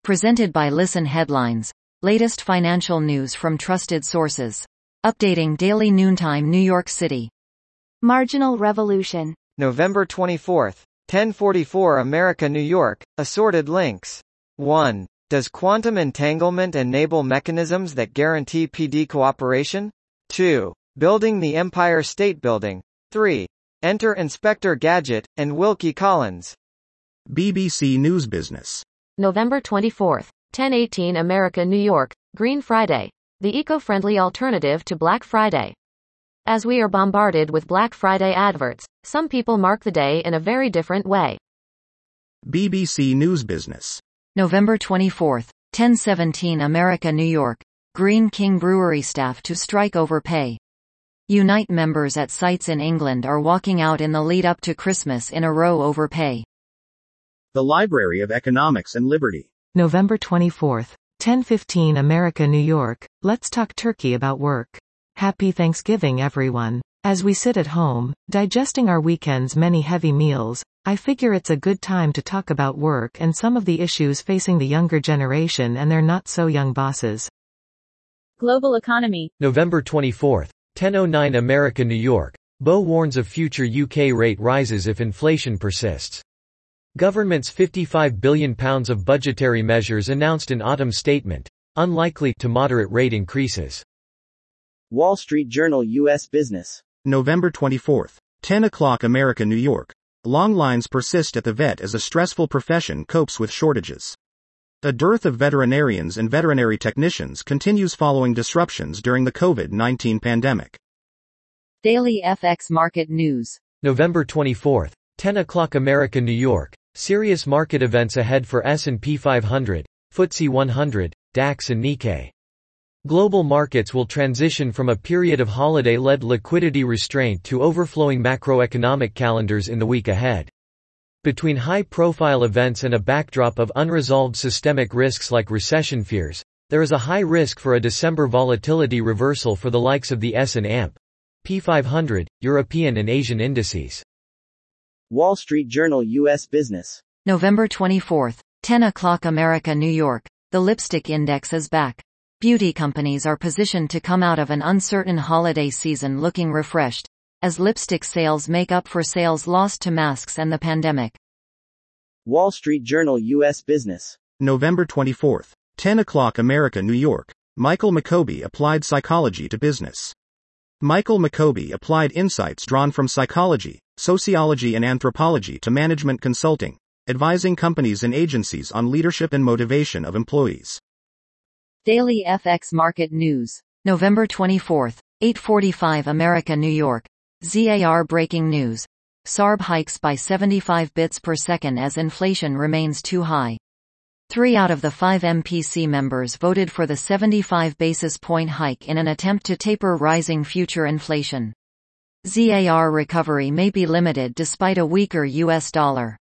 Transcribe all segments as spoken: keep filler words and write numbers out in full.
Presented by Listen Headlines. Latest financial news from trusted sources. Updating daily noontime New York City. Marginal Revolution. November twenty-fourth, ten forty-four America New York, assorted links. one. Does quantum entanglement enable mechanisms that guarantee P D cooperation? two. Building the Empire State Building. three. Enter Inspector Gadget, and Wilkie Collins. B B C News Business. November twenty-fourth, ten eighteen America New York, Green Friday. The eco-friendly alternative to Black Friday. As we are bombarded with Black Friday adverts, some people mark the day in a very different way. B B C News Business. November twenty-fourth, ten seventeen America New York. Green King Brewery staff to strike over pay. Unite members at sites in England are walking out in the lead up to Christmas in a row over pay. The Library of Economics and Liberty. November twenty-fourth, ten fifteen America New York. Let's talk turkey about work. Happy Thanksgiving everyone. As we sit at home, digesting our weekend's many heavy meals, I figure it's a good time to talk about work and some of the issues facing the younger generation and their not-so-young bosses. Global Economy. November twenty-fourth, ten oh nine America New York. Bo warns of future U K rate rises if inflation persists. Government's fifty-five billion pounds of budgetary measures announced in autumn statement, unlikely to moderate rate increases. Wall Street Journal U S Business. November twenty-fourth, ten o'clock America New York. Long lines persist at the vet as a stressful profession copes with shortages. A dearth of veterinarians and veterinary technicians continues following disruptions during the COVID nineteen pandemic. Daily F X Market News. November twenty-fourth, ten o'clock America New York. Serious market events ahead for S and P five hundred, F T S E one hundred, DAX and Nikkei. Global markets will transition from a period of holiday-led liquidity restraint to overflowing macroeconomic calendars in the week ahead. Between high-profile events and a backdrop of unresolved systemic risks like recession fears, there is a high risk for a December volatility reversal for the likes of the S and P five hundred, European and Asian indices. Wall Street Journal U S Business. November twenty-fourth, ten o'clock America New York. The lipstick index is back. Beauty companies are positioned to come out of an uncertain holiday season looking refreshed, as lipstick sales make up for sales lost to masks and the pandemic. Wall Street Journal U S Business. November twenty-fourth, ten o'clock America New York. Michael McCoby applied psychology to business. Michael McCoby applied insights drawn from psychology, sociology and anthropology to management consulting, advising companies and agencies on leadership and motivation of employees. Daily F X Market News. November twenty-fourth, eight forty-five America New York. Z A R breaking news. S A R B hikes by seventy-five bits per second as inflation remains too high. Three out of the five M P C members voted for the seventy-five basis point hike in an attempt to taper rising future inflation. Z A R recovery may be limited despite a weaker U S dollar.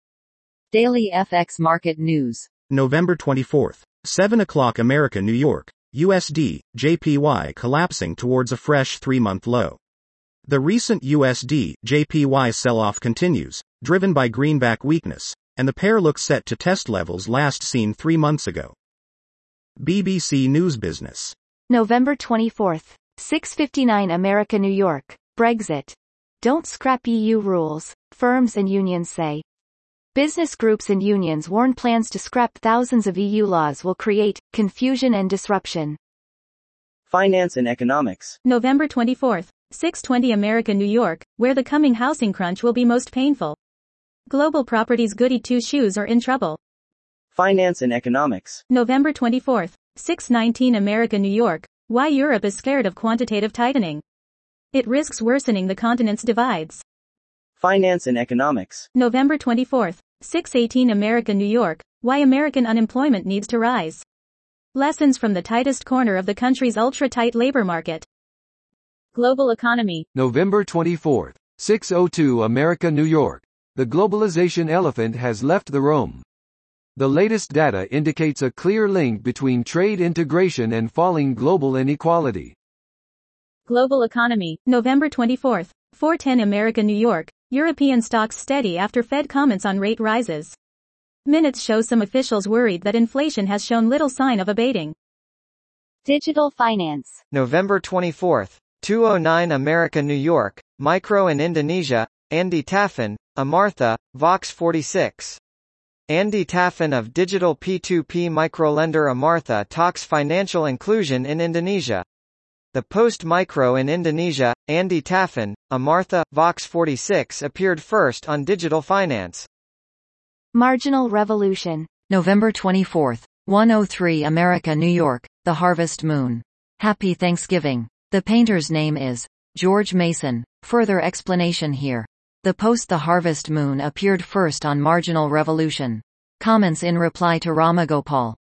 Daily F X Market News. November twenty-fourth, seven o'clock America New York. U S D, J P Y collapsing towards a fresh three-month low. The recent U S D, J P Y sell-off continues, driven by greenback weakness, and the pair looks set to test levels last seen three months ago. B B C News Business. November twenty-fourth, six fifty-nine America New York. Brexit. Don't scrap E U rules, firms and unions say. Business groups and unions warn plans to scrap thousands of E U laws will create confusion and disruption. Finance and Economics. November twenty-fourth, six twenty America New York, where the coming housing crunch will be most painful. Global properties goody two-shoes are in trouble. Finance and Economics. November twenty-fourth, six nineteen America New York, why Europe is scared of quantitative tightening. It risks worsening the continent's divides. Finance and Economics. November twenty-fourth, six eighteen America New York, why American unemployment needs to rise. Lessons from the tightest corner of the country's ultra-tight labor market. Global Economy. November twenty-fourth, six oh two America New York. The globalization elephant has left the room. The latest data indicates a clear link between trade integration and falling global inequality. Global Economy. November twenty-fourth, four ten America New York, European stocks steady after Fed comments on rate rises. Minutes shows some officials worried that inflation has shown little sign of abating. Digital finance. November twenty-fourth, two oh nine America New York, Micro in Indonesia, Andy Taffin, Amartha, Vox forty-six. Andy Taffin of digital P two P microlender Amartha talks financial inclusion in Indonesia. The Post Micro in Indonesia, Andy Taffin, Amartha, Vox forty-six appeared first on digital finance. Marginal revolution. November twenty-fourth, one oh three America New York, The Harvest Moon. Happy Thanksgiving. The painter's name is George Mason. Further explanation here. The post The Harvest Moon appeared first on Marginal Revolution. Comments in reply to Ramagopal.